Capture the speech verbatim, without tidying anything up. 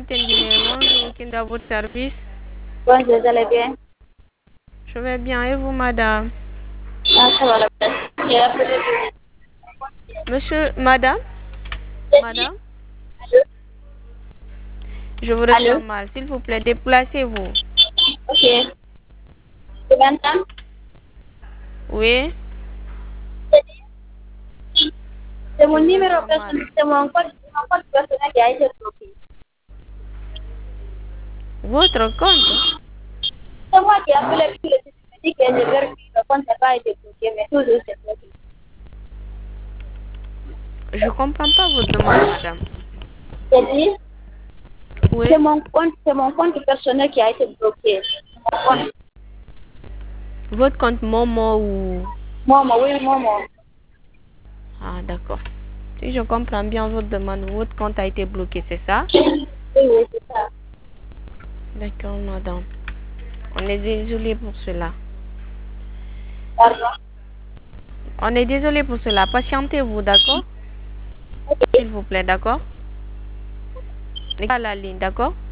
Fontaine Guinée. Bonjour, qui est à votre service? Bonjour, vous allez bien? Je vais bien. Et vous, madame? Ah, ça va, la belle. J'ai appelé. Monsieur, madame? Madame? Allô? Je vous Allô? reçois mal. S'il vous plaît, déplacez-vous. Ok. Tu m'entends? Oui? C'est Je mon vous numéro reçois mal. personnel, c'est mon code, mon code personnel qui a été bloqué. Votre compte? C'est moi qui ai appelé puis le site me dit que j'ai vérifié, le compte n'a pas été bloqué, mais toujours c'est bloqué. Je comprends pas votre demande, madame. J'ai dit, Oui? c'est mon compte, c'est mon compte personnel qui a été bloqué. Mon compte. Votre compte Momo ou... Maman, oui, maman. Ah, d'accord. Si je comprends bien votre demande, votre compte a été bloqué, c'est ça? Oui, oui, c'est ça. D'accord, madame. On est désolé pour cela. Pardon? On est désolé pour cela. Patientez-vous, d'accord? S'il vous plaît, d'accord? N'est pas la ligne, d'accord?